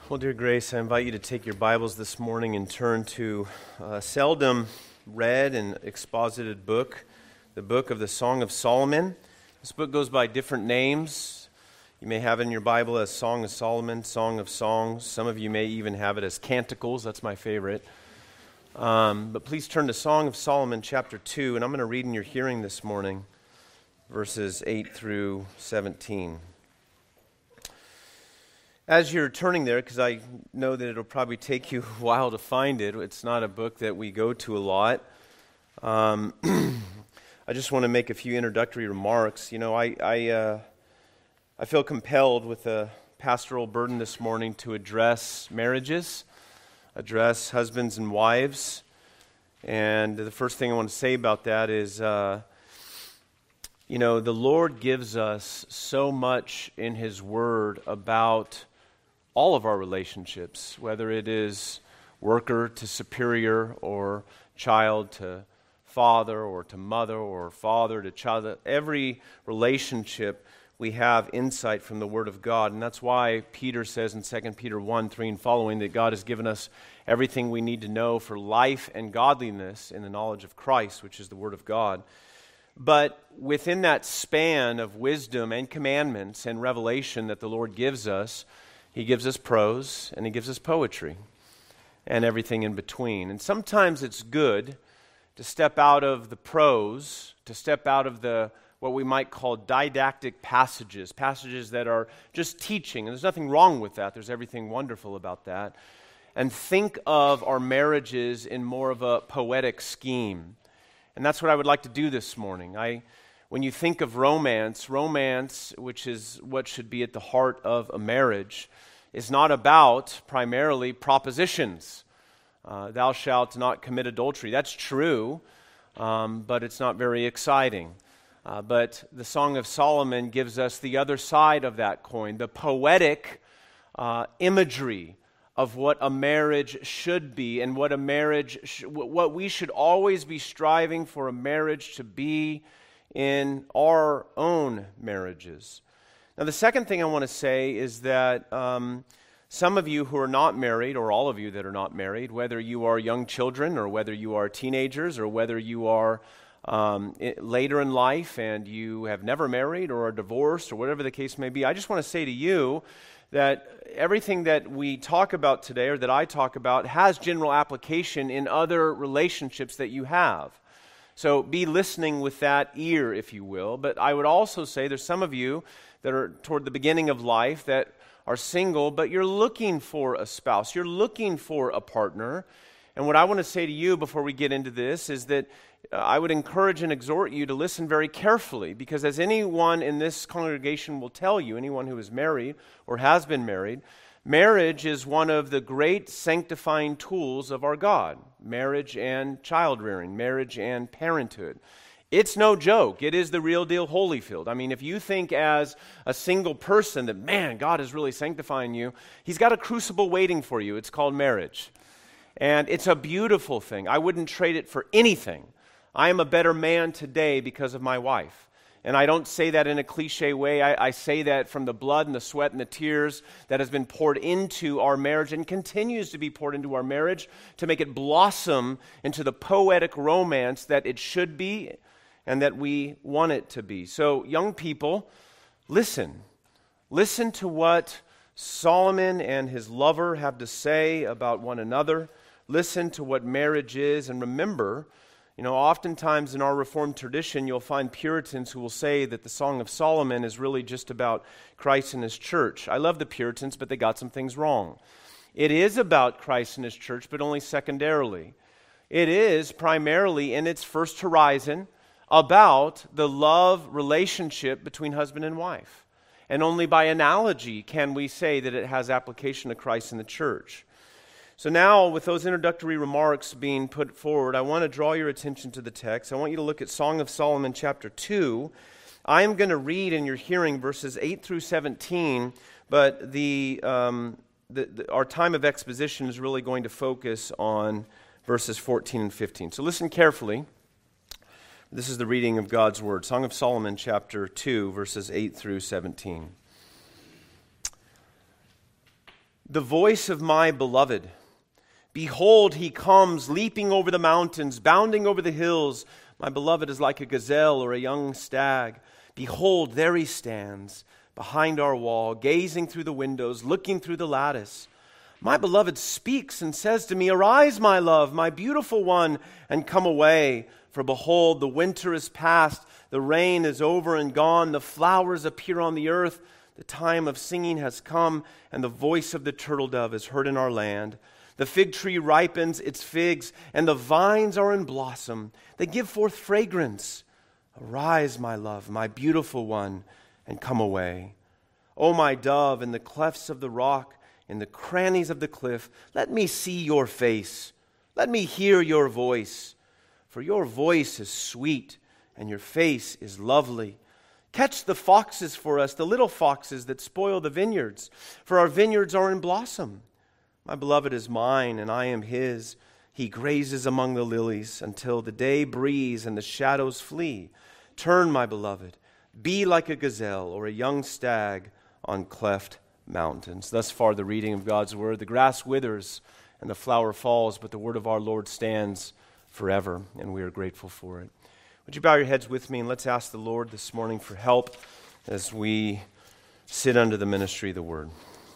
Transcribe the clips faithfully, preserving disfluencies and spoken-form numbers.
Well, dear Grace, I invite you to take your Bibles this morning and turn to a seldom read and exposited book, the book of the Song of Solomon. This book goes by different names. You may have it in your Bible as Song of Solomon, Song of Songs. Some of you may even have it as Canticles. That's my favorite. Um, but please turn to Song of Solomon, chapter two, and I'm going to read in your hearing this morning, verses eight through seventeen. As you're turning there, because I know that it'll probably take you a while to find it, it's not a book that we go to a lot. Um, I just want to make a few introductory remarks. You know, I I, uh, I feel compelled with a pastoral burden this morning to address marriages, address husbands and wives. And the first thing I want to say about that is, uh, you know, the Lord gives us so much in His Word about all of our relationships, whether it is worker to superior or child to father or to mother or father to child. Every relationship we have insight from the Word of God, and that's why Peter says in Second Peter one, three and following that God has given us everything we need to know for life and godliness in the knowledge of Christ, which is the Word of God. But within that span of wisdom and commandments and revelation that the Lord gives us, He gives us prose, and He gives us poetry, and everything in between. And sometimes it's good to step out of the prose, to step out of the what we might call didactic passages, passages that are just teaching, and there's nothing wrong with that. There's everything wonderful about that. And think of our marriages in more of a poetic scheme. And that's what I would like to do this morning. I When you think of romance, romance, which is what should be at the heart of a marriage, is not about primarily propositions. Uh, Thou shalt not commit adultery. That's true, um, but it's not very exciting. Uh, but the Song of Solomon gives us the other side of that coin, the poetic uh, imagery of what a marriage should be and what a marriage, sh- what we should always be striving for a marriage to be in our own marriages. Now, the second thing I want to say is that um, some of you who are not married, or all of you that are not married, whether you are young children or whether you are teenagers or whether you are um, later in life and you have never married or are divorced or whatever the case may be, I just want to say to you that everything that we talk about today or that I talk about has general application in other relationships that you have. So be listening with that ear, if you will. But I would also say there's some of you that are toward the beginning of life that are single, but you're looking for a spouse. You're looking for a partner. And what I want to say to you before we get into this is that uh, I would encourage and exhort you to listen very carefully, because as anyone in this congregation will tell you, anyone who is married or has been married, marriage is one of the great sanctifying tools of our God. Marriage and child-rearing, marriage and parenthood. It's no joke. It is the real deal Holyfield. I mean, if you think as a single person that, man, God is really sanctifying you, He's got a crucible waiting for you. It's called marriage. And it's a beautiful thing. I wouldn't trade it for anything. I am a better man today because of my wife. And I don't say that in a cliche way. I, I say that from the blood and the sweat and the tears that has been poured into our marriage and continues to be poured into our marriage to make it blossom into the poetic romance that it should be and that we want it to be. So, young people, listen. Listen to what Solomon and his lover have to say about one another. Listen to what marriage is, and remember, you know, oftentimes in our Reformed tradition, you'll find Puritans who will say that the Song of Solomon is really just about Christ and His church. I love the Puritans, but they got some things wrong. It is about Christ and His church, but only secondarily. It is primarily in its first horizon about the love relationship between husband and wife. And only by analogy can we say that it has application to Christ and the church. So now, with those introductory remarks being put forward, I want to draw your attention to the text. I want you to look at Song of Solomon chapter two. I am going to read in your hearing verses eight through seventeen, but the, um, the, the our time of exposition is really going to focus on verses fourteen and fifteen. So listen carefully. This is the reading of God's Word. Song of Solomon chapter two, verses eight through seventeen. the voice of my beloved. Behold, he comes, leaping over the mountains, bounding over the hills. My beloved is like a gazelle or a young stag. Behold, there he stands, behind our wall, gazing through the windows, looking through the lattice. My beloved speaks and says to me, Arise, my love, my beautiful one, and come away. For behold, the winter is past, the rain is over and gone, the flowers appear on the earth. The time of singing has come, and the voice of the turtle dove is heard in our land. The fig tree ripens its figs, and the vines are in blossom. They give forth fragrance. Arise, my love, my beautiful one, and come away. O my dove, in the clefts of the rock, in the crannies of the cliff, let me see your face. Let me hear your voice. For your voice is sweet, and your face is lovely. Catch the foxes for us, the little foxes that spoil the vineyards, for our vineyards are in blossom. My beloved is mine, and I am his. He grazes among the lilies until the day breeze and the shadows flee. Turn, my beloved, be like a gazelle or a young stag on cleft mountains. Thus far the reading of God's word. The grass withers and the flower falls, but the word of our Lord stands forever, and we are grateful for it. Would you bow your heads with me, and let's ask the Lord this morning for help as we sit under the ministry of the word.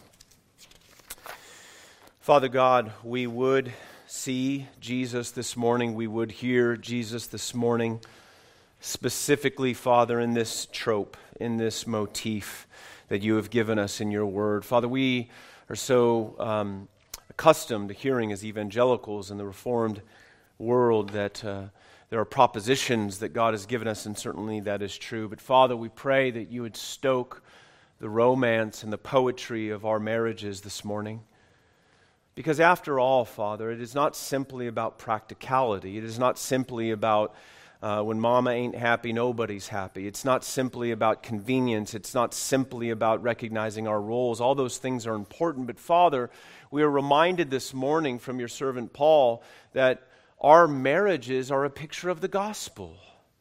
Father God, we would see Jesus this morning. We would hear Jesus this morning, specifically, Father, in this trope, in this motif that you have given us in your word. Father, we are so um, accustomed to hearing as evangelicals in the Reformed world that uh, there are propositions that God has given us, and certainly that is true. But Father, we pray that you would stoke the romance and the poetry of our marriages this morning. Because after all, Father, it is not simply about practicality. It is not simply about uh, when mama ain't happy, nobody's happy. It's not simply about convenience. It's not simply about recognizing our roles. All those things are important. But Father, we are reminded this morning from your servant Paul that our marriages are a picture of the gospel.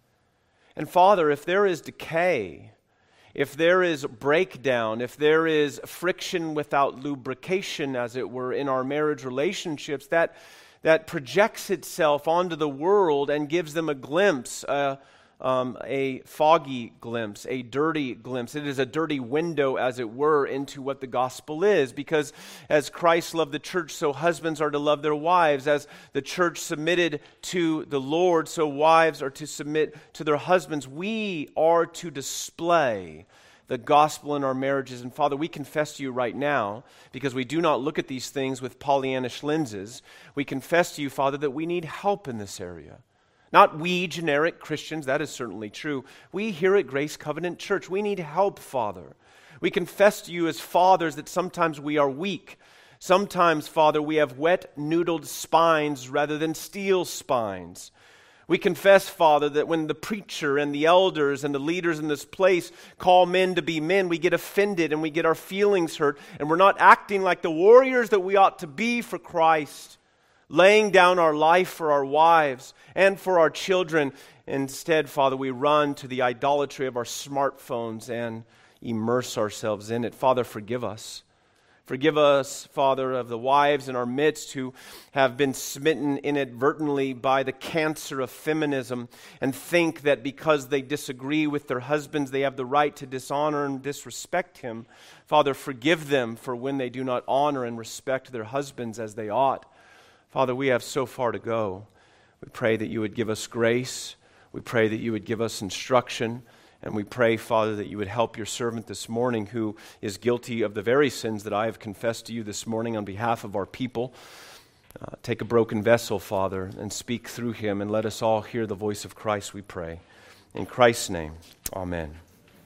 And Father, if there is decay, if there is breakdown, if there is friction without lubrication, as it were, in our marriage relationships, that, that projects itself onto the world and gives them a glimpse, uh, um, a foggy glimpse, a dirty glimpse. It is a dirty window, as it were, into what the gospel is. Because as Christ loved the church, so husbands are to love their wives. As the church submitted to the Lord, so wives are to submit to their husbands. We are to display the gospel in our marriages. And Father, we confess to you right now, because we do not look at these things with Pollyannish lenses, we confess to you, Father, that we need help in this area. Not we, generic Christians, that is certainly true. We here at Grace Covenant Church, we need help, Father. We confess to you as fathers that sometimes we are weak. Sometimes, Father, we have wet-noodled spines rather than steel spines. We confess, Father, that when the preacher and the elders and the leaders in this place call men to be men, we get offended and we get our feelings hurt, and we're not acting like the warriors that we ought to be for Christ, laying down our life for our wives and for our children. Instead, Father, we run to the idolatry of our smartphones and immerse ourselves in it. Father, forgive us. Forgive us, Father, of the wives in our midst who have been smitten inadvertently by the cancer of feminism and think that because they disagree with their husbands, they have the right to dishonor and disrespect him. Father, forgive them for when they do not honor and respect their husbands as they ought. Father, we have so far to go. We pray that you would give us grace. We pray that you would give us instruction. And we pray, Father, that you would help your servant this morning who is guilty of the very sins that I have confessed to you this morning on behalf of our people. Uh, take a broken vessel, Father, and speak through him, and let us all hear the voice of Christ, we pray. In Christ's name, amen.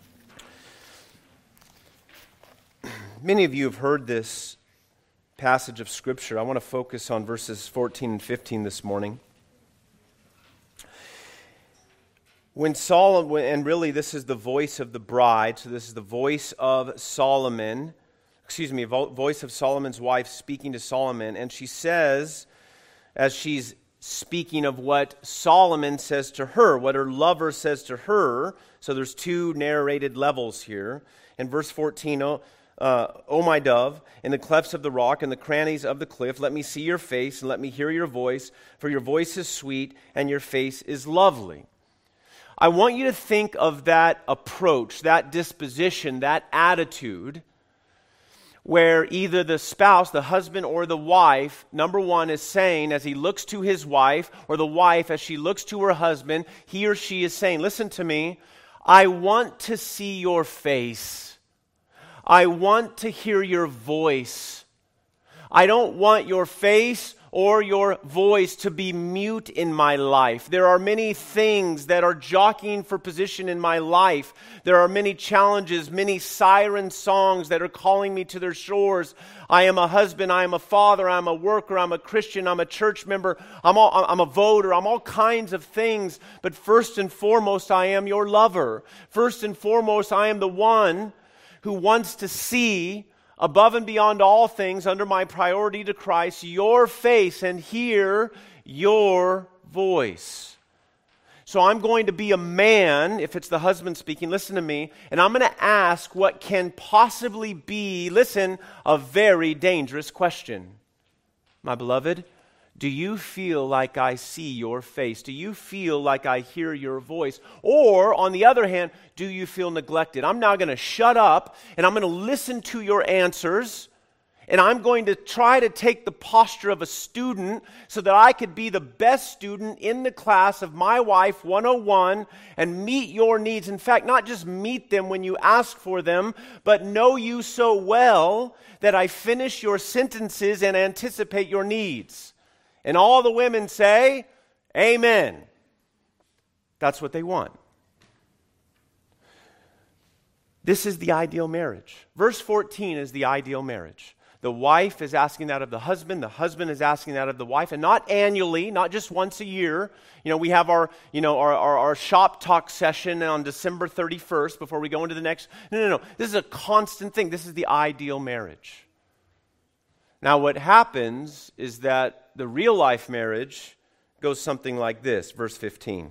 Many of you have heard this passage of Scripture. I want to focus on verses fourteen and fifteen this morning. When Solomon, and really this is the voice of the bride, so this is the voice of Solomon, excuse me, voice of Solomon's wife speaking to Solomon, and she says, as she's speaking of what Solomon says to her, what her lover says to her, so there's two narrated levels here. In verse fourteen, oh, uh, O my dove, in the clefts of the rock and the crannies of the cliff, let me see your face and let me hear your voice, for your voice is sweet and your face is lovely. I want you to think of that approach, that disposition, that attitude, where either the spouse, the husband or the wife, number one, is saying as he looks to his wife, or the wife as she looks to her husband, he or she is saying, listen to me, I want to see your face. I want to hear your voice. I don't want your face or your voice to be mute in my life. There are many things that are jockeying for position in my life. There are many challenges, many siren songs that are calling me to their shores. I am a husband, I am a father, I'm a worker, I'm a Christian, I'm a church member, I'm, all, I'm a voter, I'm all kinds of things. But first and foremost, I am your lover. First and foremost, I am the one who wants to see above and beyond all things, under my priority to Christ, your face and hear your voice. So I'm going to be a man, if it's the husband speaking, listen to me, and I'm going to ask what can possibly be, listen, a very dangerous question. My beloved, do you feel like I see your face? Do you feel like I hear your voice? Or, on the other hand, do you feel neglected? I'm now going to shut up, and I'm going to listen to your answers, and I'm going to try to take the posture of a student so that I could be the best student in the class of my wife one oh one and meet your needs. In fact, not just meet them when you ask for them, but know you so well that I finish your sentences and anticipate your needs. And all the women say, amen. That's what they want. This is the ideal marriage. Verse fourteen is the ideal marriage. The wife is asking that of the husband. The husband is asking that of the wife. And not annually, not just once a year. You know, we have our, you know, our, our, our shop talk session on December thirty-first before we go into the next. No, no, no. This is a constant thing. This is the ideal marriage. Now, what happens is that the real life marriage goes something like this, verse fifteen.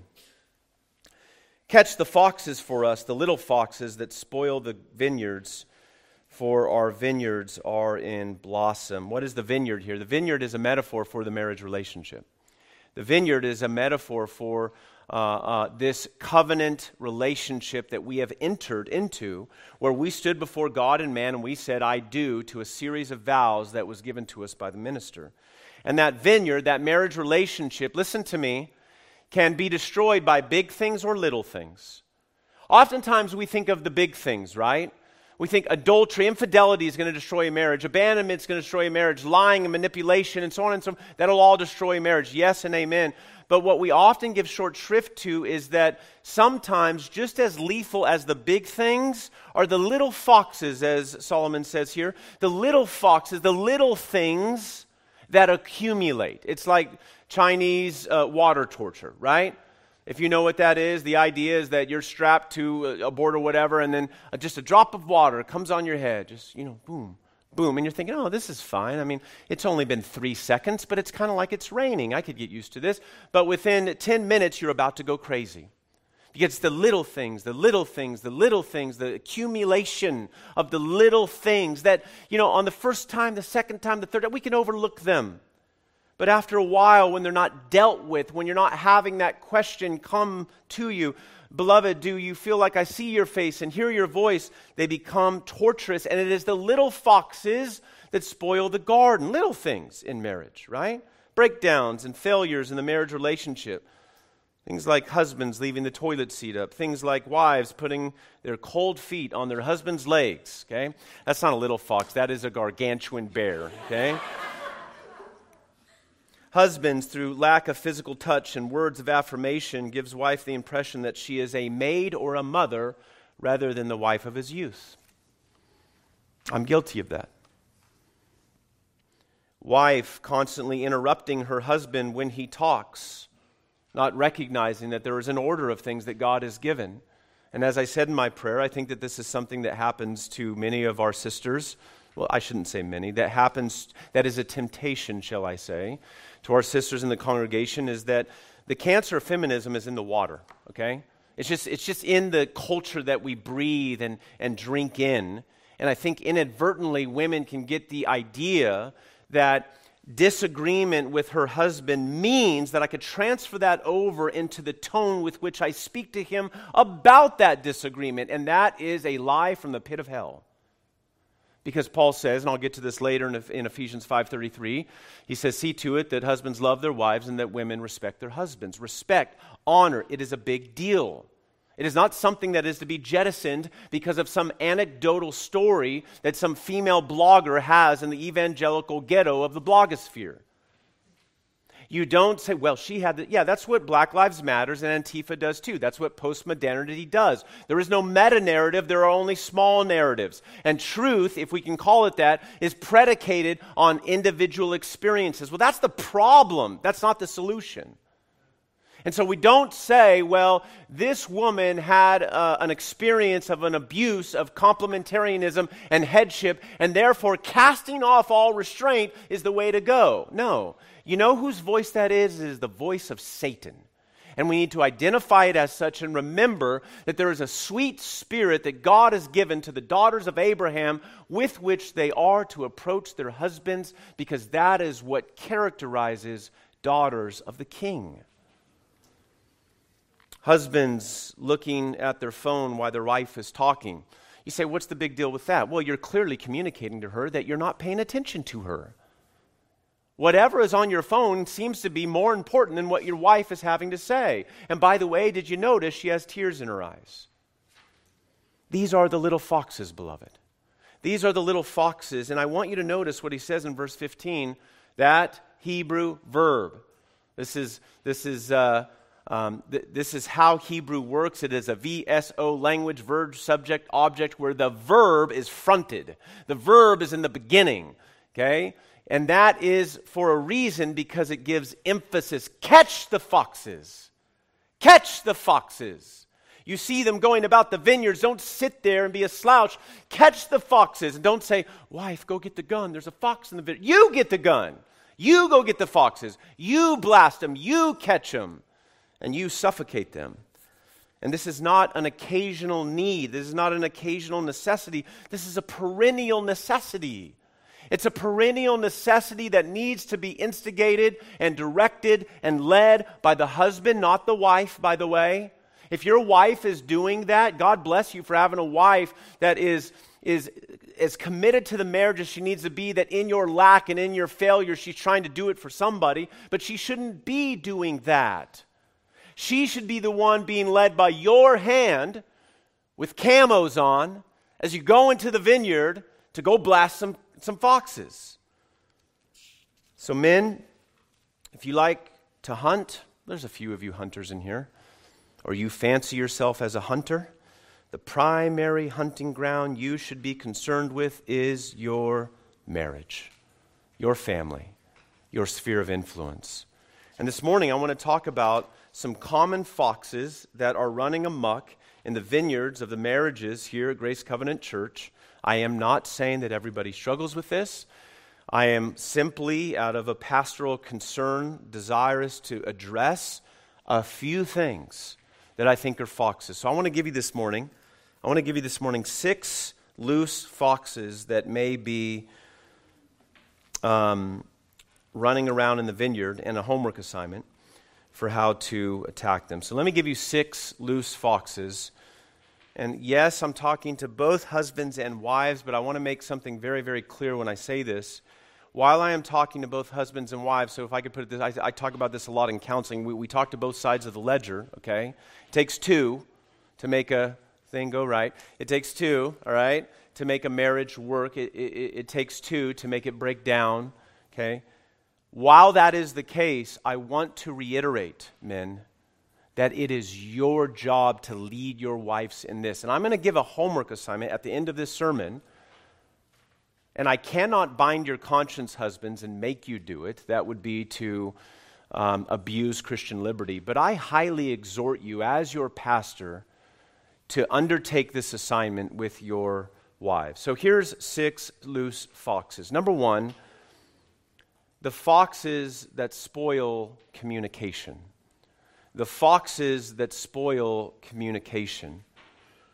Catch the foxes for us, the little foxes that spoil the vineyards, for our vineyards are in blossom. What is the vineyard here? The vineyard is a metaphor for the marriage relationship. The vineyard is a metaphor for uh, uh, this covenant relationship that we have entered into, where we stood before God and man and we said, I do, to a series of vows that was given to us by the minister. And that vineyard, that marriage relationship, listen to me, can be destroyed by big things or little things. Oftentimes we think of the big things, right? We think adultery, infidelity is going to destroy a marriage. Abandonment is going to destroy a marriage. Lying and manipulation and so on and so on. That'll all destroy a marriage. Yes and amen. But what we often give short shrift to is that sometimes just as lethal as the big things are the little foxes, as Solomon says here. The little foxes, the little things that accumulate. It's like Chinese uh, water torture, right? If you know what that is, the idea is that you're strapped to a board or whatever, and then just a drop of water comes on your head. Just, you know, boom, boom. And you're thinking, oh, this is fine. I mean, it's only been three seconds, but it's kind of like it's raining. I could get used to this. But within ten minutes, you're about to go crazy. Because it's the little things, the little things, the little things, the accumulation of the little things that, you know, on the first time, the second time, the third time, we can overlook them. But after a while, when they're not dealt with, when you're not having that question come to you, beloved, do you feel like I see your face and hear your voice? They become torturous, and it is the little foxes that spoil the garden. Little things in marriage, right? Breakdowns and failures in the marriage relationship. Things like husbands leaving the toilet seat up. Things like wives putting their cold feet on their husband's legs, okay? That's not a little fox. That is a gargantuan bear, okay? Husbands, through lack of physical touch and words of affirmation, gives wife the impression that she is a maid or a mother rather than the wife of his youth. I'm guilty of that. Wife constantly interrupting her husband when he talks, not recognizing that there is an order of things that God has given. And as I said in my prayer, I think that this is something that happens to many of our sisters. Well, I shouldn't say many. That happens, that is a temptation, shall I say, to our sisters in the congregation, is that the cancer of feminism is in the water, okay? It's just it's just in the culture that we breathe and, and drink in. And I think inadvertently women can get the idea that disagreement with her husband means that I could transfer that over into the tone with which I speak to him about that disagreement. And that is a lie from the pit of hell. Because Paul says, and I'll get to this later in, in Ephesians five thirty-three, he says, see to it that husbands love their wives and that women respect their husbands. Respect, honor, it is a big deal. It is not something that is to be jettisoned because of some anecdotal story that some female blogger has in the evangelical ghetto of the blogosphere. You don't say, well, she had the, yeah, that's what Black Lives Matters and Antifa does too. That's what postmodernity does. There is no meta-narrative, there are only small narratives. And truth, if we can call it that, is predicated on individual experiences. Well, that's the problem. That's not the solution. And so we don't say, well, this woman had uh, an experience of an abuse of complementarianism and headship, and therefore casting off all restraint is the way to go. No. You know whose voice that is? It is the voice of Satan. And we need to identify it as such and remember that there is a sweet spirit that God has given to the daughters of Abraham with which they are to approach their husbands, because that is what characterizes daughters of the King. Husbands looking at their phone while their wife is talking. You say, what's the big deal with that? Well, you're clearly communicating to her that you're not paying attention to her. Whatever is on your phone seems to be more important than what your wife is having to say. And by the way, did you notice she has tears in her eyes? These are the little foxes, beloved. These are the little foxes. And I want you to notice what he says in verse fifteen, that Hebrew verb. This is, this is, uh, um, th- this is how Hebrew works. It is a V S O language, verb, subject, object, where the verb is fronted. The verb is in the beginning, okay? And that is for a reason, because it gives emphasis. Catch the foxes. Catch the foxes. You see them going about the vineyards. Don't sit there and be a slouch. Catch the foxes. And don't say, wife, go get the gun. There's a fox in the vineyard. You get the gun. You go get the foxes. You blast them. You catch them. And you suffocate them. And this is not an occasional need. This is not an occasional necessity. This is a perennial necessity. It's a perennial necessity that needs to be instigated and directed and led by the husband, not the wife, by the way. If your wife is doing that, God bless you for having a wife that is, is, as committed to the marriage as she needs to be, that in your lack and in your failure, she's trying to do it for somebody, but she shouldn't be doing that. She should be the one being led by your hand with camos on as you go into the vineyard to go blast some Some foxes. So men, if you like to hunt, there's a few of you hunters in here, or you fancy yourself as a hunter, the primary hunting ground you should be concerned with is your marriage, your family, your sphere of influence. And this morning I want to talk about some common foxes that are running amok in the vineyards of the marriages here at Grace Covenant Church. I am not saying that everybody struggles with this. I am simply, out of a pastoral concern, desirous to address a few things that I think are foxes. So I want to give you this morning, I want to give you this morning six loose foxes that may be um, running around in the vineyard, and a homework assignment for how to attack them. So let me give you six loose foxes. And yes, I'm talking to both husbands and wives, but I want to make something very, very clear when I say this. While I am talking to both husbands and wives, so if I could put it this, I, I talk about this a lot in counseling. We, we talk to both sides of the ledger, okay? It takes two to make a thing go right. It takes two, all right, to make a marriage work. It, it, it takes two to make it break down, okay? While that is the case, I want to reiterate, men, that it is your job to lead your wives in this. And I'm going to give a homework assignment at the end of this sermon. And I cannot bind your conscience, husbands, and make you do it. That would be to um, abuse Christian liberty. But I highly exhort you, as your pastor, to undertake this assignment with your wives. So here's six loose foxes. Number one, the foxes that spoil communication. The foxes that spoil communication.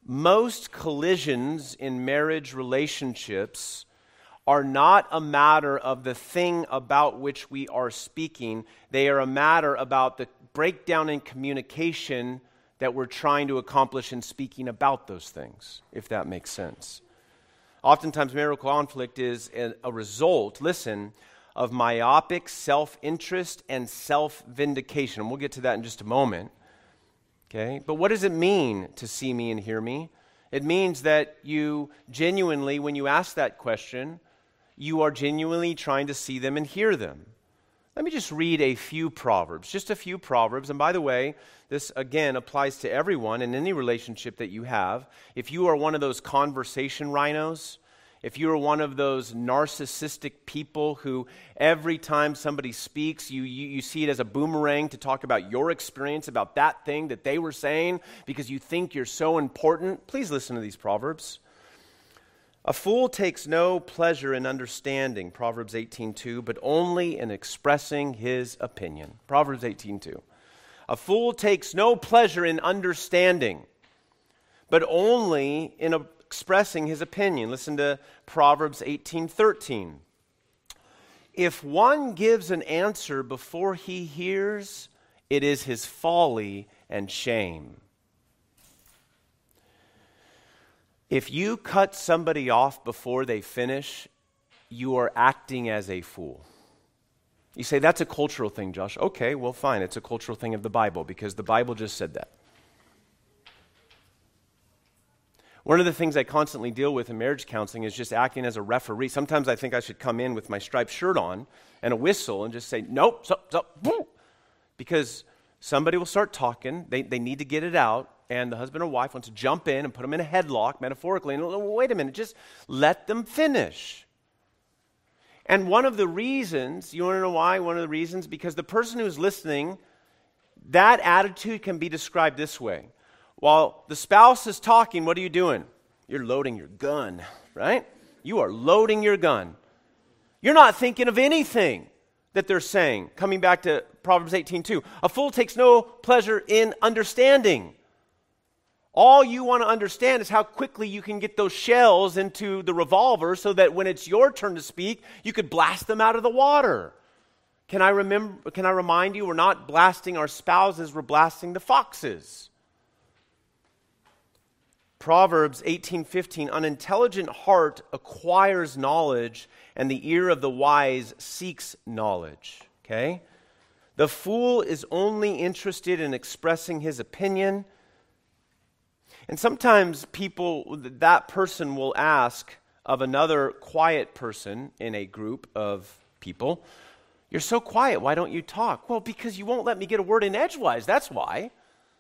most collisions in marriage relationships are not a matter of the thing about which we are speaking. They are a matter about the breakdown in communication that we're trying to accomplish in speaking about those things, if that makes sense. Oftentimes, marital conflict is a, a result, listen, of myopic self-interest and self-vindication. And we'll get to that in just a moment. Okay? But what does it mean to see me and hear me? It means that you genuinely, when you ask that question, you are genuinely trying to see them and hear them. Let me just read a few Proverbs, just a few Proverbs. And by the way, this again applies to everyone in any relationship that you have. If you are one of those conversation rhinos, if you are one of those narcissistic people who every time somebody speaks, you, you, you see it as a boomerang to talk about your experience, about that thing that they were saying because you think you're so important, please listen to these Proverbs. A fool takes no pleasure in understanding, Proverbs eighteen two, but only in expressing his opinion. Proverbs eighteen two. A fool takes no pleasure in understanding, but only in expressing his opinion. Listen to Proverbs eighteen thirteen. If one gives an answer before he hears, it is his folly and shame. If you cut somebody off before they finish, you are acting as a fool. You say, that's a cultural thing, Josh. Okay, well, fine. It's a cultural thing of the Bible because the Bible just said that. One of the things I constantly deal with in marriage counseling is just acting as a referee. Sometimes I think I should come in with my striped shirt on and a whistle and just say, nope, stop, stop, boom. Because somebody will start talking. They, they need to get it out. And the husband or wife wants to jump in and put them in a headlock, metaphorically. And wait a minute, just let them finish. And one of the reasons, you want to know why? One of the reasons, because the person who's listening, that attitude can be described this way. While the spouse is talking, what are you doing? You're loading your gun, right? You are loading your gun. You're not thinking of anything that they're saying. Coming back to Proverbs eighteen two. A fool takes no pleasure in understanding. All you want to understand is how quickly you can get those shells into the revolver so that when it's your turn to speak, you could blast them out of the water. Can I remember? Can I remind you, we're not blasting our spouses, we're blasting the foxes. Proverbs eighteen fifteen, an intelligent heart acquires knowledge, and the ear of the wise seeks knowledge. Okay? The fool is only interested in expressing his opinion. And sometimes people, that person will ask of another quiet person in a group of people, you're so quiet, why don't you talk? Well, because you won't let me get a word in edgewise, that's why.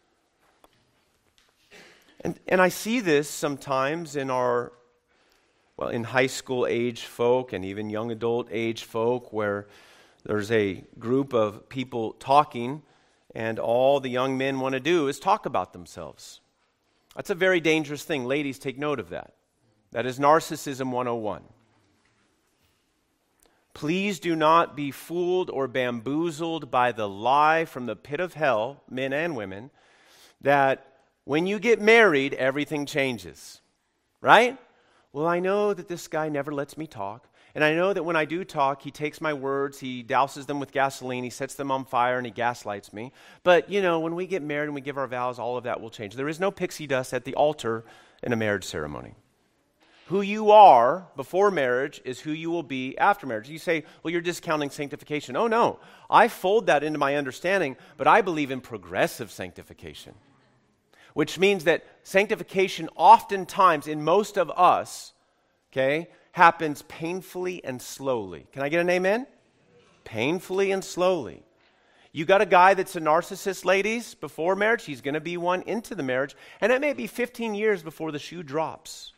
And and I see this sometimes in our, well, in high school age folk and even young adult age folk where there's a group of people talking and all the young men want to do is talk about themselves. That's a very dangerous thing. Ladies, take note of that. That is narcissism one oh one. Please do not be fooled or bamboozled by the lie from the pit of hell, men and women, that when you get married, everything changes. Right? Well, I know that this guy never lets me talk. And I know that when I do talk, he takes my words, he douses them with gasoline, he sets them on fire, and he gaslights me. But, you know, when we get married and we give our vows, all of that will change. There is no pixie dust at the altar in a marriage ceremony. Who you are before marriage is who you will be after marriage. You say, well, you're discounting sanctification. Oh, no. I fold that into my understanding, but I believe in progressive sanctification, which means that sanctification oftentimes in most of us, okay, happens painfully and slowly. Can I get an amen? Painfully and slowly. You got a guy that's a narcissist, ladies, before marriage. He's going to be one into the marriage. And it may be fifteen years before the shoe drops.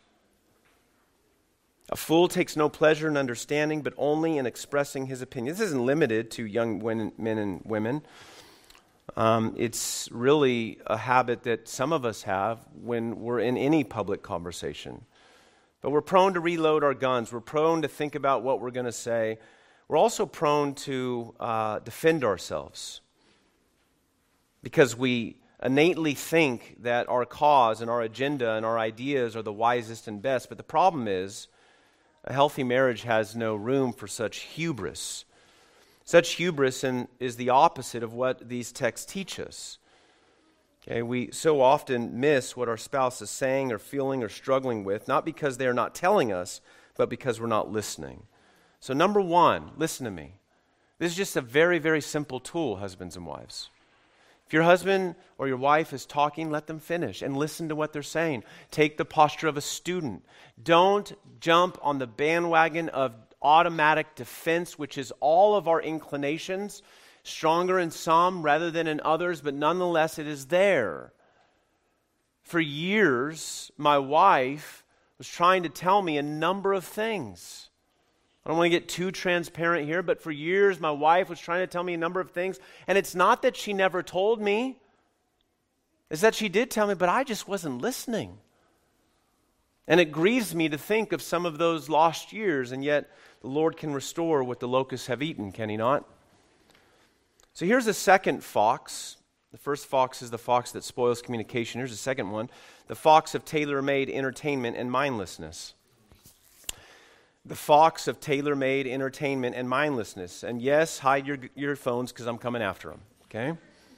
A fool takes no pleasure in understanding, but only in expressing his opinion. This isn't limited to young men and women. Um, it's really a habit that some of us have when we're in any public conversation. But we're prone to reload our guns. We're prone to think about what we're going to say. We're also prone to uh, defend ourselves because we innately think that our cause and our agenda and our ideas are the wisest and best. But the problem is, a healthy marriage has no room for such hubris. Such hubris in, is the opposite of what these texts teach us. Okay, we so often miss what our spouse is saying or feeling or struggling with, not because they are not telling us, but because we're not listening. So number one, listen to me. This is just a very, very simple tool, husbands and wives. If your husband or your wife is talking, let them finish and listen to what they're saying. Take the posture of a student. Don't jump on the bandwagon of automatic defense, which is all of our inclinations, stronger in some rather than in others, but nonetheless it is there. For years, my wife was trying to tell me a number of things. I don't want to get too transparent here, but for years my wife was trying to tell me a number of things, and it's not that she never told me. It's that she did tell me, but I just wasn't listening. And it grieves me to think of some of those lost years, and yet the Lord can restore what the locusts have eaten, can He not? So here's a second fox. The first fox is the fox that spoils communication. Here's the second one, the fox of tailor-made entertainment and mindlessness. The fox of tailor-made entertainment and mindlessness. And yes, hide your, your phones because I'm coming after them, okay?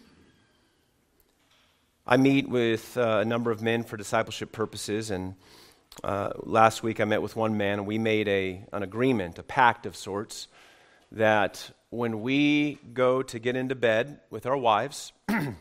I meet with uh, a number of men for discipleship purposes, and uh, last week I met with one man, and we made a an agreement, a pact of sorts, that when we go to get into bed with our wives,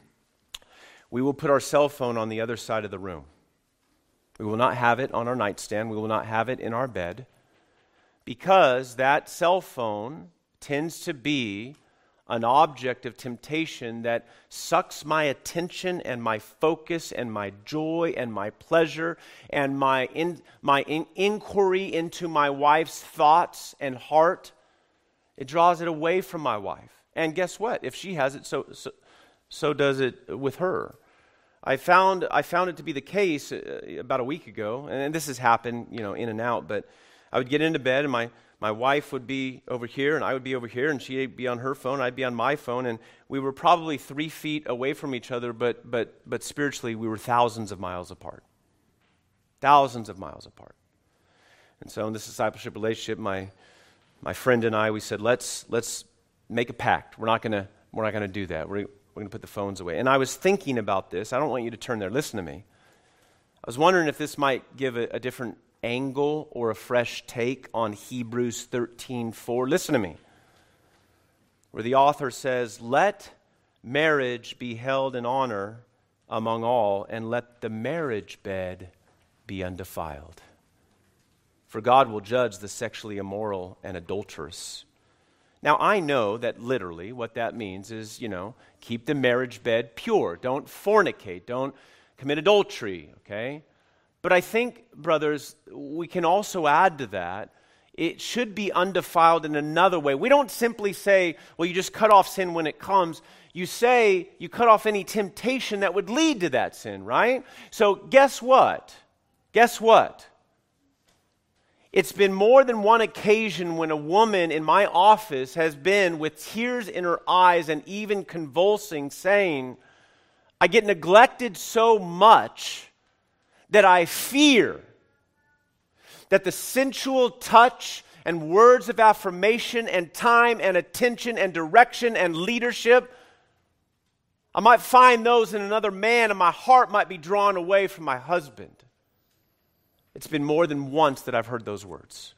we will put our cell phone on the other side of the room. We will not have it on our nightstand. We will not have it in our bed. Because that cell phone tends to be an object of temptation that sucks my attention and my focus and my joy and my pleasure and my in, my in, inquiry into my wife's thoughts and heart. It draws it away from my wife. And guess what? If she has it, so so, so does it with her. I found I found it to be the case about a week ago, and this has happened, you know, in and out, but I would get into bed, and my, my wife would be over here, and I would be over here, and she'd be on her phone, I'd be on my phone, and we were probably three feet away from each other, but but but spiritually, we were thousands of miles apart. Thousands of miles apart. And so in this discipleship relationship, my my friend and I, we said, let's let's make a pact. We're not gonna we're not gonna do that. We're we're gonna put the phones away. And I was thinking about this. I don't want you to turn there. Listen to me. I was wondering if this might give a, a different angle or a fresh take on Hebrews thirteen four. Listen to me. Where the author says, let marriage be held in honor among all, and let the marriage bed be undefiled. For God will judge the sexually immoral and adulterous. Now, I know that literally what that means is, you know, keep the marriage bed pure. Don't fornicate. Don't commit adultery, okay? But I think, brothers, we can also add to that, it should be undefiled in another way. We don't simply say, well, you just cut off sin when it comes. You say you cut off any temptation that would lead to that sin, right? So guess what? Guess what? It's been more than one occasion when a woman in my office has been with tears in her eyes and even convulsing, saying, I get neglected so much that I fear that the sensual touch and words of affirmation and time and attention and direction and leadership, I might find those in another man and my heart might be drawn away from my husband. It's been more than once that I've heard those words.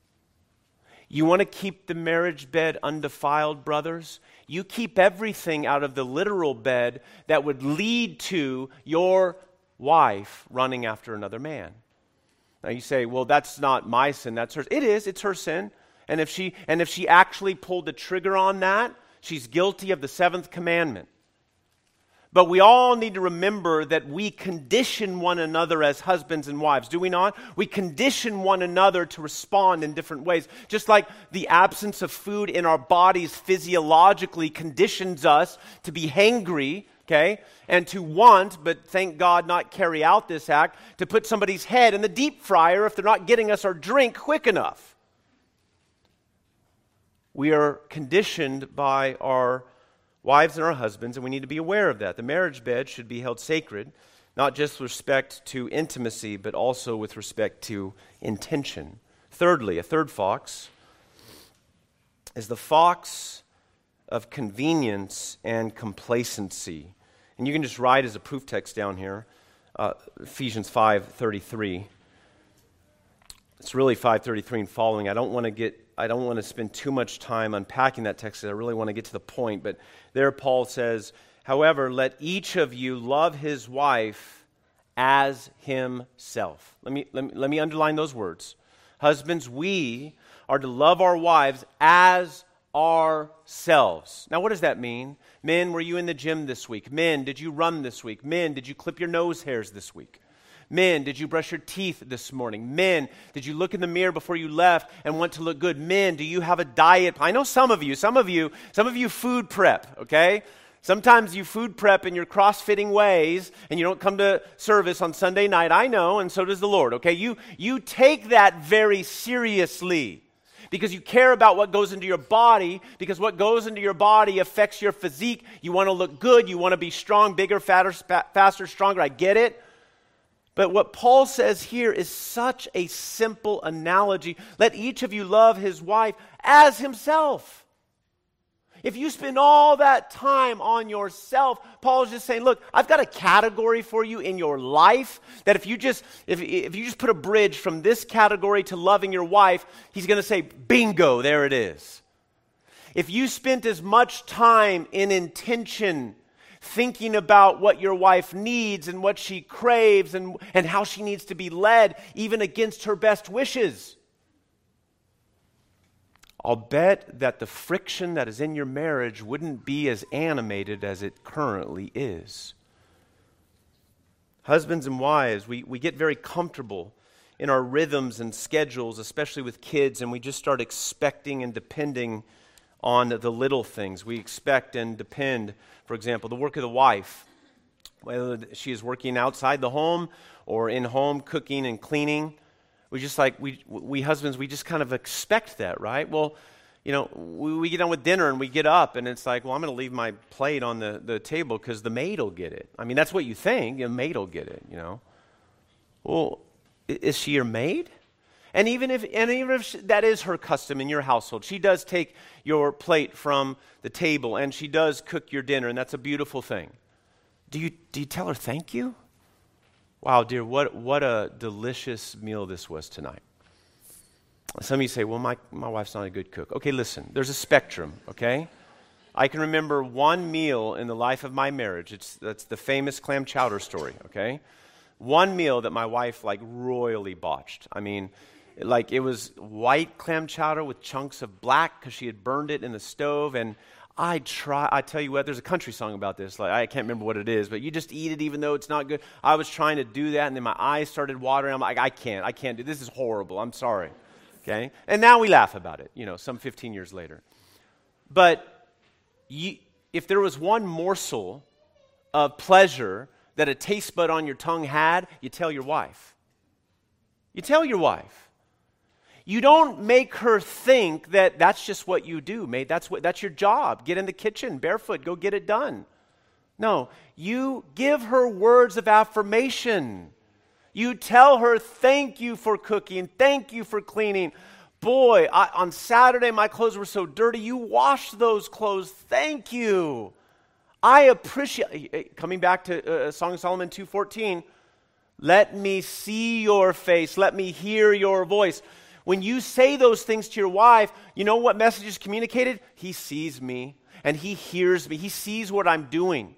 You want to keep the marriage bed undefiled, brothers? You keep everything out of the literal bed that would lead to your wife running after another man. Now you say, well, that's not my sin, that's hers. It is, it's her sin. And if she and if she actually pulled the trigger on that, she's guilty of the seventh commandment. But we all need to remember that we condition one another as husbands and wives, do we not? We condition one another to respond in different ways. Just like the absence of food in our bodies physiologically conditions us to be hangry, okay, and to want, but thank God not carry out this act, to put somebody's head in the deep fryer if they're not getting us our drink quick enough. We are conditioned by our wives and our husbands, and we need to be aware of that. The marriage bed should be held sacred, not just with respect to intimacy, but also with respect to intention. Thirdly, a third fox is the fox of convenience and complacency. And you can just write as a proof text down here, uh, Ephesians five thirty-three. It's really five thirty-three and following. I don't want to get, I don't want to spend too much time unpacking that text. I really want to get to the point. But there Paul says, however, let each of you love his wife as himself. Let me, let me, let me underline those words. Husbands, we are to love our wives as ourselves. Now, what does that mean? Men, were you in the gym this week? Men, did you run this week? Men, did you clip your nose hairs this week? Men, did you brush your teeth this morning? Men, did you look in the mirror before you left and want to look good? Men, do you have a diet? I know some of you, some of you, some of you food prep, okay? Sometimes you food prep in your cross-fitting ways and you don't come to service on Sunday night. I know, and so does the Lord, okay? You, you take that very seriously because you care about what goes into your body, because what goes into your body affects your physique. You want to look good. You want to be strong, bigger, fatter, faster, stronger. I get it. But what Paul says here is such a simple analogy. Let each of you love his wife as himself. If you spend all that time on yourself, Paul is just saying, look, I've got a category for you in your life that if you just if, if you just put a bridge from this category to loving your wife, he's going to say, bingo, there it is. If you spent as much time in intention thinking about what your wife needs and what she craves and, and how she needs to be led, even against her best wishes, I'll bet that the friction that is in your marriage wouldn't be as animated as it currently is. Husbands and wives, we, we get very comfortable in our rhythms and schedules, especially with kids, and we just start expecting and depending on the little things. We expect and depend, for example, the work of the wife, whether she is working outside the home or in home cooking and cleaning. We just like, we we husbands, we just kind of expect that, right? Well, you know, we, we get done with dinner and we get up and it's like, well, I'm going to leave my plate on the, the table because the maid will get it. I mean, that's what you think. The maid will get it, you know. Well, is she your maid? And even if and even if she, that is her custom in your household, she does take your plate from the table and she does cook your dinner, and that's a beautiful thing. Do you do you tell her thank you? Wow, dear, what what a delicious meal this was tonight. Some of you say, well, my, my wife's not a good cook. Okay, listen, there's a spectrum, okay? I can remember one meal in the life of my marriage. It's that's the famous clam chowder story, okay? One meal that my wife like royally botched. I mean, like it was white clam chowder with chunks of black because she had burned it in the stove. And I try, I tell you what, there's a country song about this. Like I can't remember what it is, but you just eat it even though it's not good. I was trying to do that, and then my eyes started watering. I'm like, I can't, I can't do this. Is horrible. I'm sorry. Okay, and now we laugh about it. You know, some fifteen years later. But you, if there was one morsel of pleasure that a taste bud on your tongue had, you tell your wife. You tell your wife. You don't make her think that that's just what you do, mate. That's what that's your job. Get in the kitchen, barefoot, go get it done. No, you give her words of affirmation. You tell her, thank you for cooking, thank you for cleaning. Boy, I, on Saturday my clothes were so dirty. You washed those clothes. Thank you. I appreciate, coming back to uh, Song of Solomon two fourteen, let me see your face, let me hear your voice. When you say those things to your wife, you know what message is communicated? He sees me and he hears me. He sees what I'm doing.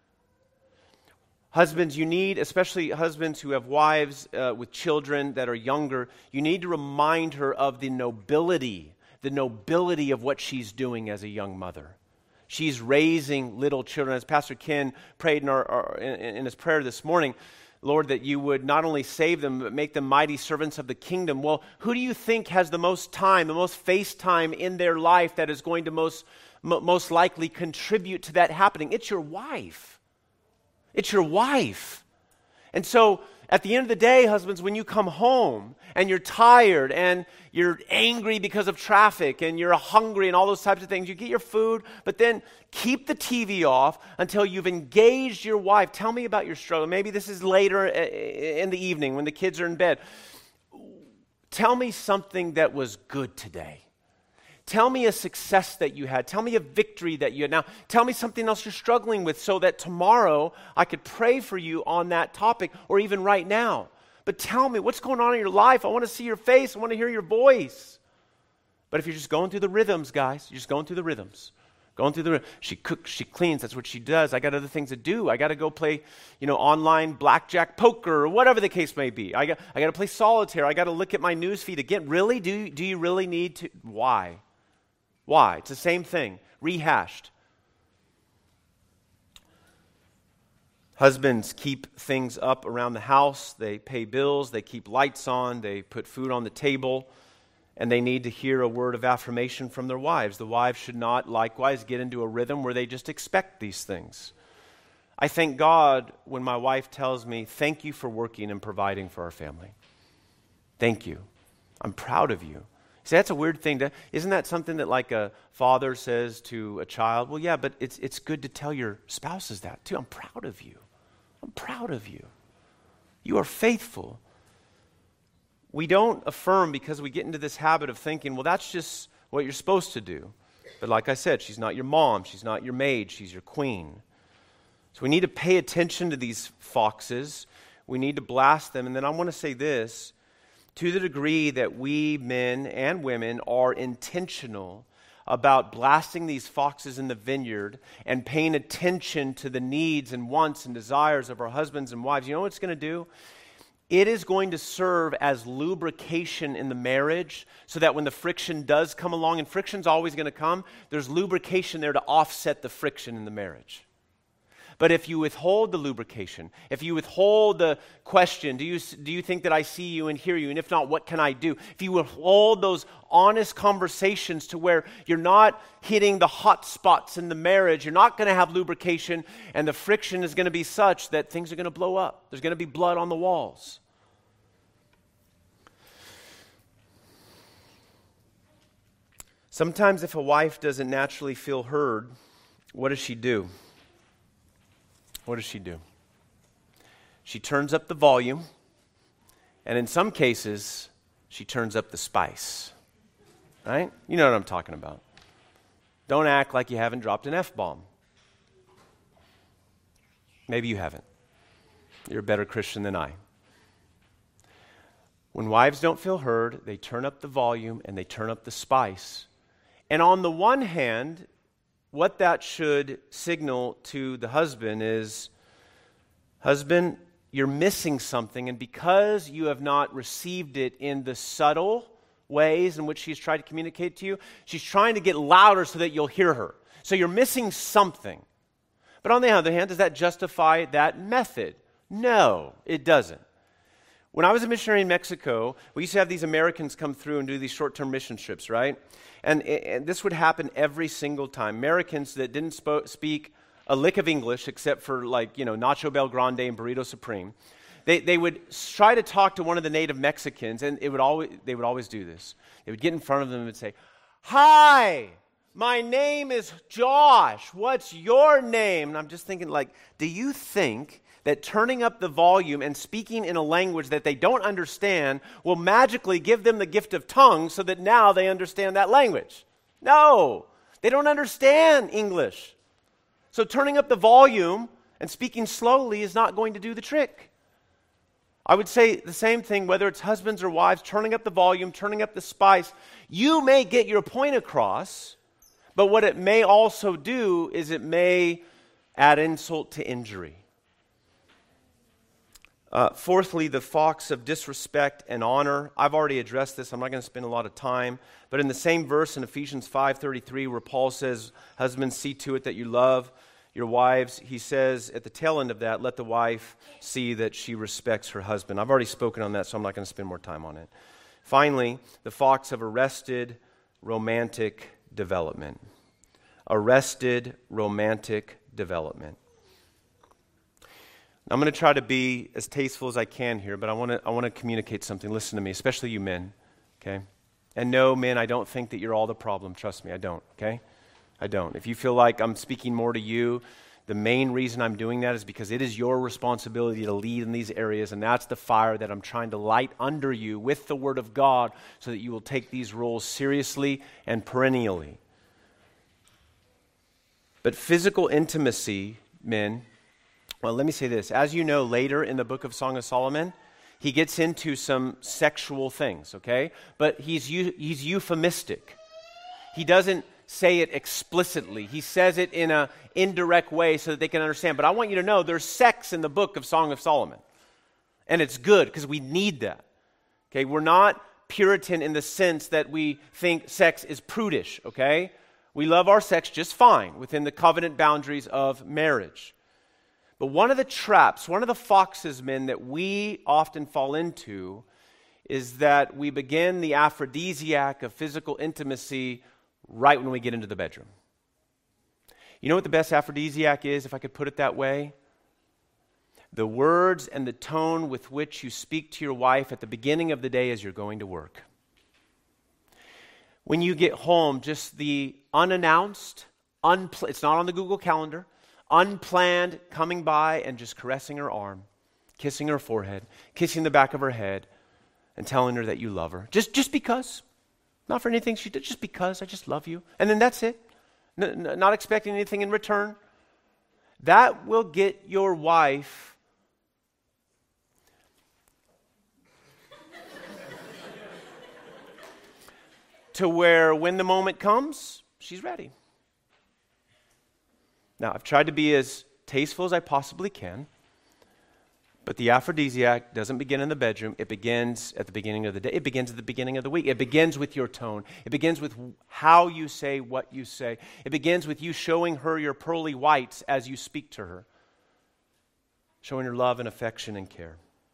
Husbands, you need, especially husbands who have wives uh, with children that are younger, you need to remind her of the nobility, the nobility of what she's doing as a young mother. She's raising little children. As Pastor Ken prayed in, our, our, in, in his prayer this morning, Lord, that you would not only save them, but make them mighty servants of the kingdom. Well, who do you think has the most time, the most face time in their life that is going to most, m- most likely contribute to that happening? It's your wife. It's your wife. And so At the end of the day, husbands, when you come home and you're tired and you're angry because of traffic and you're hungry and all those types of things, you get your food, but then keep the T V off until you've engaged your wife. Tell me about your struggle. Maybe this is later in the evening when the kids are in bed. Tell me something that was good today. Tell me a success that you had. Tell me a victory that you had. Now, tell me something else you're struggling with so that tomorrow I could pray for you on that topic, or even right now. But tell me what's going on in your life. I want to see your face. I want to hear your voice. But if you're just going through the rhythms, guys, you're just going through the rhythms. Going through the, she cooks, she cleans, that's what she does. I got other things to do. I got to go play, you know, online blackjack poker or whatever the case may be. I got, I got to play solitaire. I got to look at my news feed again. Really? Do you, do you really need to? Why? Why? It's the same thing, rehashed. Husbands keep things up around the house. They pay bills. They keep lights on. They put food on the table. And they need to hear a word of affirmation from their wives. The wives should not likewise get into a rhythm where they just expect these things. I thank God when my wife tells me, thank you for working and providing for our family. Thank you. I'm proud of you. See, that's a weird thing. To, isn't that something that like a father says to a child? Well, yeah, but it's it's good to tell your spouses that too. I'm proud of you. I'm proud of you. You are faithful. We don't affirm because we get into this habit of thinking, well, that's just what you're supposed to do. But like I said, she's not your mom. She's not your maid. She's your queen. So we need to pay attention to these foxes. We need to blast them. And then I want to say this. To the degree that we men and women are intentional about blasting these foxes in the vineyard and paying attention to the needs and wants and desires of our husbands and wives, you know what it's going to do? It is going to serve as lubrication in the marriage so that when the friction does come along, and friction's always going to come, there's lubrication there to offset the friction in the marriage. But if you withhold the lubrication, if you withhold the question, do you, do you think that I see you and hear you? And if not, what can I do? If you withhold those honest conversations to where you're not hitting the hot spots in the marriage, you're not going to have lubrication, and the friction is going to be such that things are going to blow up. There's going to be blood on the walls. Sometimes if a wife doesn't naturally feel heard, what does she do? What does she do? She turns up the volume, and in some cases, she turns up the spice. Right? You know what I'm talking about. Don't act like you haven't dropped an F-bomb. Maybe you haven't. You're a better Christian than I. When wives don't feel heard, they turn up the volume and they turn up the spice. And on the one hand, what that should signal to the husband is, husband, you're missing something, and because you have not received it in the subtle ways in which she's tried to communicate to you, she's trying to get louder so that you'll hear her. So you're missing something. But on the other hand, does that justify that method? No, it doesn't. When I was a missionary in Mexico, we used to have these Americans come through and do these short-term mission trips, right? And, and this would happen every single time. Americans that didn't spo- speak a lick of English except for like, you know, Nacho Bel Grande and Burrito Supreme. They they would try to talk to one of the native Mexicans, and it would always they would always do this. They would get in front of them and say, "Hi, my name is Josh. What's your name?" And I'm just thinking, like, do you think that turning up the volume and speaking in a language that they don't understand will magically give them the gift of tongues so that now they understand that language? No, they don't understand English. So turning up the volume and speaking slowly is not going to do the trick. I would say the same thing, whether it's husbands or wives, turning up the volume, turning up the spice. You may get your point across, but what it may also do is it may add insult to injury. Uh, fourthly, the fox of disrespect and honor. I've already addressed this. I'm not going to spend a lot of time. But in the same verse in Ephesians five thirty-three, where Paul says, husbands, see to it that you love your wives, he says at the tail end of that, let the wife see that she respects her husband. I've already spoken on that, so I'm not going to spend more time on it. Finally, the fox of arrested romantic development. Arrested romantic development. I'm going to try to be as tasteful as I can here, but I want to I want to communicate something. Listen to me, especially you men, okay? And no, men, I don't think that you're all the problem. Trust me, I don't, okay? I don't. If you feel like I'm speaking more to you, the main reason I'm doing that is because it is your responsibility to lead in these areas, and that's the fire that I'm trying to light under you with the Word of God so that you will take these roles seriously and perennially. But physical intimacy, men, well, let me say this. As you know, later in the book of Song of Solomon, he gets into some sexual things, okay? But he's he's euphemistic. He doesn't say it explicitly. He says it in an indirect way so that they can understand. But I want you to know there's sex in the book of Song of Solomon. And it's good because we need that. Okay, we're not Puritan in the sense that we think sex is prudish, okay? We love our sex just fine within the covenant boundaries of marriage. But one of the traps, one of the foxes, men, that we often fall into is that we begin the aphrodisiac of physical intimacy right when we get into the bedroom. You know what the best aphrodisiac is, if I could put it that way? The words and the tone with which you speak to your wife at the beginning of the day as you're going to work. When you get home, just the unannounced, unpl- it's not on the Google Calendar, unplanned coming by and just caressing her arm, kissing her forehead, kissing the back of her head, and telling her that you love her. Just, just because. Not for anything she did, just because I just love you. And then that's it. N- n- not expecting anything in return. That will get your wife to where when the moment comes, she's ready. Now, I've tried to be as tasteful as I possibly can, but the aphrodisiac doesn't begin in the bedroom. It begins at the beginning of the day. It begins at the beginning of the week. It begins with your tone. It begins with how you say what you say. It begins with you showing her your pearly whites as you speak to her, showing her love and affection and care.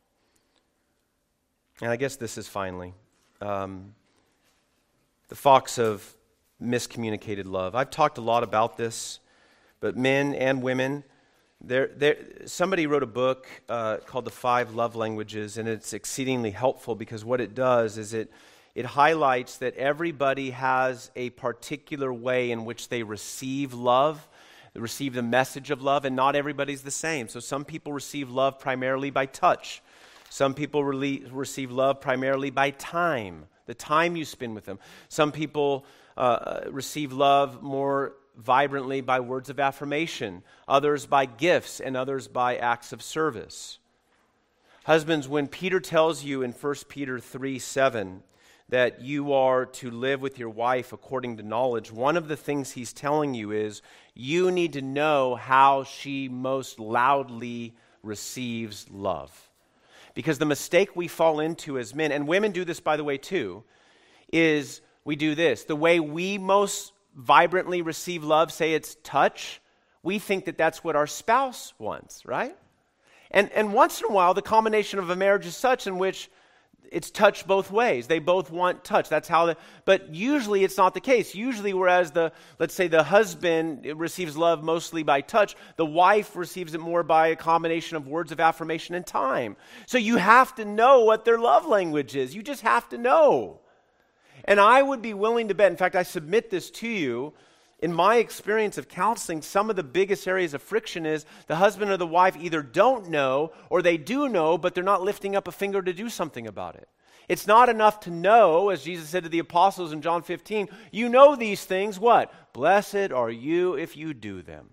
And I guess this is finally um, the fox of miscommunicated love. I've talked a lot about this. But men and women, there, there, somebody wrote a book uh, called The Five Love Languages, and it's exceedingly helpful because what it does is it, it highlights that everybody has a particular way in which they receive love, they receive the message of love, and not everybody's the same. So some people receive love primarily by touch. Some people re- receive love primarily by time, the time you spend with them. Some people uh, receive love more vibrantly by words of affirmation, others by gifts, and others by acts of service. Husbands, when Peter tells you in First Peter three seven that you are to live with your wife according to knowledge, one of the things he's telling you is you need to know how she most loudly receives love. Because the mistake we fall into as men, and women do this by the way too, is we do this. The way we most vibrantly receive love, say it's touch, we think that that's what our spouse wants, right? And and once in a while, the combination of a marriage is such in which it's touch both ways. They both want touch. That's how the, but usually it's not the case. Usually, whereas the, let's say the husband receives love mostly by touch, the wife receives it more by a combination of words of affirmation and time. So you have to know what their love language is. You just have to know. And I would be willing to bet, in fact, I submit this to you, in my experience of counseling, some of the biggest areas of friction is the husband or the wife either don't know or they do know, but they're not lifting up a finger to do something about it. It's not enough to know, as Jesus said to the apostles in John fifteen, you know these things, what? Blessed are you if you do them.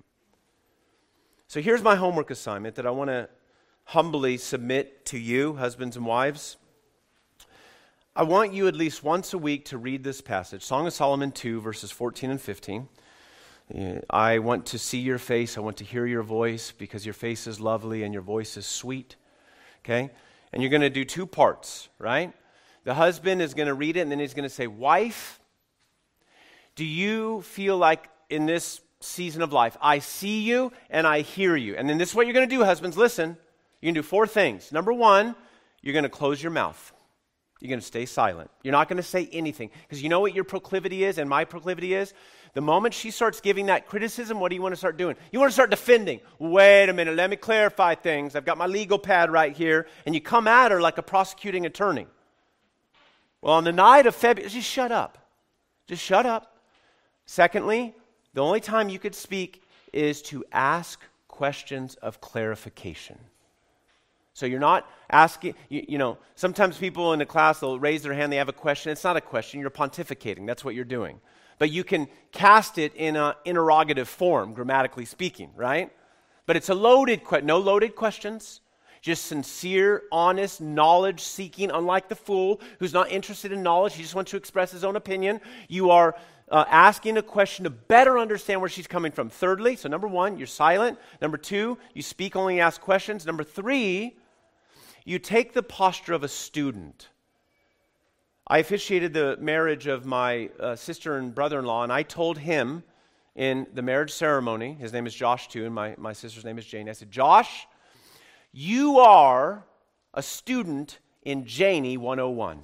So here's my homework assignment that I want to humbly submit to you, husbands and wives. I want you at least once a week to read this passage, Song of Solomon two, verses fourteen and fifteen. I want to see your face. I want to hear your voice because your face is lovely and your voice is sweet. Okay? And you're going to do two parts, right? The husband is going to read it and then he's going to say, wife, do you feel like in this season of life, I see you and I hear you? And then this is what you're going to do, husbands. Listen, you're going to do four things. Number one, you're going to close your mouth. You're going to stay silent. You're not going to say anything. Because you know what your proclivity is and my proclivity is? The moment she starts giving that criticism, what do you want to start doing? You want to start defending. Wait a minute, let me clarify things. I've got my legal pad right here. And you come at her like a prosecuting attorney. Well, on the night of February, just shut up. Just shut up. Secondly, the only time you could speak is to ask questions of clarification. So you're not asking, you, you know, sometimes people in the class, they'll raise their hand, they have a question. It's not a question, you're pontificating. That's what you're doing. But you can cast it in an interrogative form, grammatically speaking, right? But it's a loaded question, no loaded questions. Just sincere, honest, knowledge-seeking, unlike the fool who's not interested in knowledge. He just wants to express his own opinion. You are uh, asking a question to better understand where she's coming from. Thirdly, so number one, you're silent. Number two, you speak only and ask questions. Number three, you take the posture of a student. I officiated the marriage of my uh, sister and brother-in-law, and I told him in the marriage ceremony, his name is Josh too, and my, my sister's name is Jane. I said, Josh, you are a student in Janie one oh one.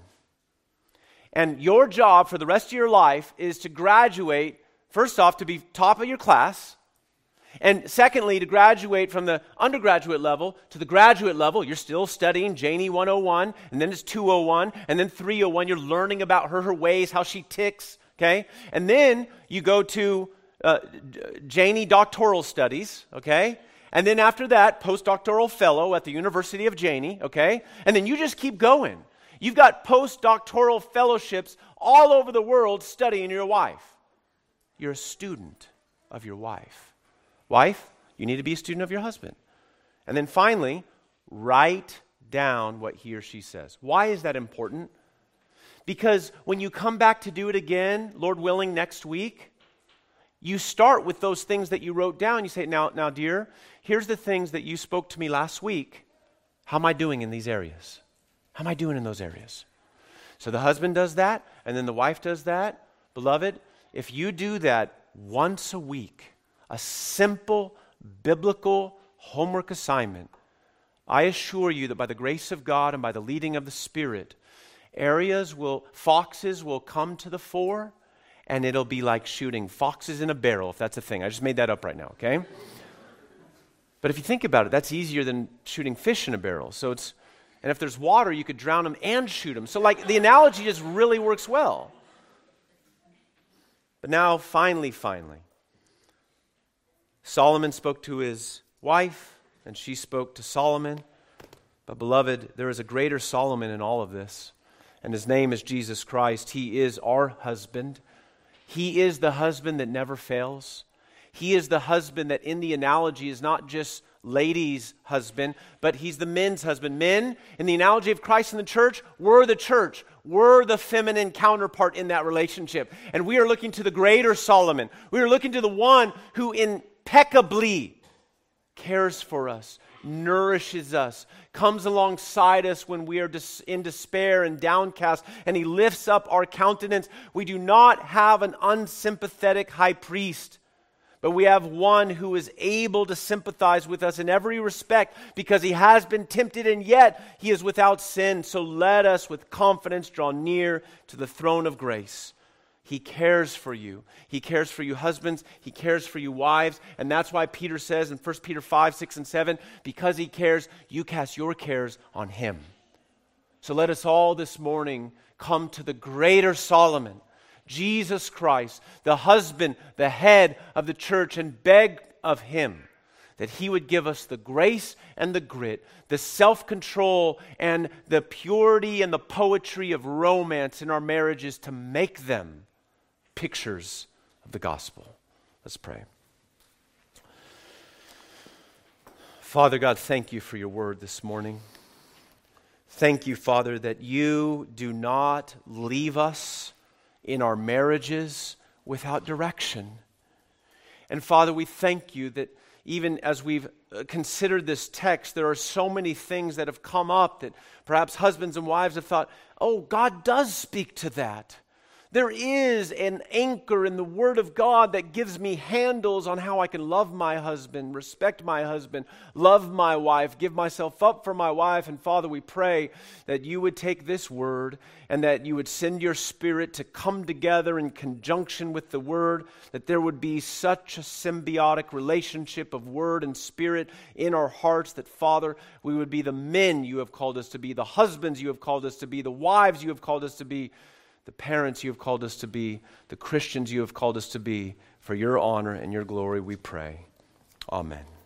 And your job for the rest of your life is to graduate, first off, to be top of your class, and secondly, to graduate from the undergraduate level to the graduate level. You're still studying Janie one oh one, and then it's two oh one, and then three oh one. You're learning about her, her ways, how she ticks, okay? And then you go to uh, Janie doctoral studies, okay? And then after that, postdoctoral fellow at the University of Janie, okay? And then you just keep going. You've got postdoctoral fellowships all over the world studying your wife. You're a student of your wife. Wife, you need to be a student of your husband. And then finally, write down what he or she says. Why is that important? Because when you come back to do it again, Lord willing, next week, you start with those things that you wrote down. You say, now, now, dear, here's the things that you spoke to me last week. How am I doing in these areas? How am I doing in those areas? So the husband does that, and then the wife does that. Beloved, if you do that once a week, a simple biblical homework assignment, I assure you that by the grace of God and by the leading of the Spirit, areas will, foxes will come to the fore, and it'll be like shooting foxes in a barrel, if that's a thing. I just made that up right now, okay? But if you think about it, that's easier than shooting fish in a barrel. So it's, and if there's water, you could drown them and shoot them. So like the analogy just really works well. But now, finally, finally, Solomon spoke to his wife, and she spoke to Solomon. But beloved, there is a greater Solomon in all of this, and his name is Jesus Christ. He is our husband. He is the husband that never fails. He is the husband that in the analogy is not just ladies' husband, but he's the men's husband. Men, in the analogy of Christ and the church, we're the church. We're the feminine counterpart in that relationship. And we are looking to the greater Solomon. We are looking to the one who impeccably cares for us, nourishes us, comes alongside us when we are dis- in despair and downcast, and he lifts up our countenance. We do not have an unsympathetic high priest, but we have one who is able to sympathize with us in every respect because he has been tempted and yet he is without sin. So let us with confidence draw near to the throne of grace. He cares for you. He cares for you husbands. He cares for you wives. And that's why Peter says in First Peter five, six, and seven, because he cares, you cast your cares on him. So let us all this morning come to the greater Solomon, Jesus Christ, the husband, the head of the church, and beg of him that he would give us the grace and the grit, the self-control and the purity and the poetry of romance in our marriages to make them pictures of the gospel. Let's pray. Father God, thank you for your word this morning. Thank you, Father, that you do not leave us in our marriages without direction. And Father, we thank you that even as we've considered this text, there are so many things that have come up that perhaps husbands and wives have thought, oh, God does speak to that. There is an anchor in the Word of God that gives me handles on how I can love my husband, respect my husband, love my wife, give myself up for my wife. And Father, we pray that you would take this Word and that you would send your Spirit to come together in conjunction with the Word, that there would be such a symbiotic relationship of Word and Spirit in our hearts that, Father, we would be the men you have called us to be, the husbands you have called us to be, the wives you have called us to be, the parents you have called us to be, the Christians you have called us to be. For your honor and your glory we pray. Amen.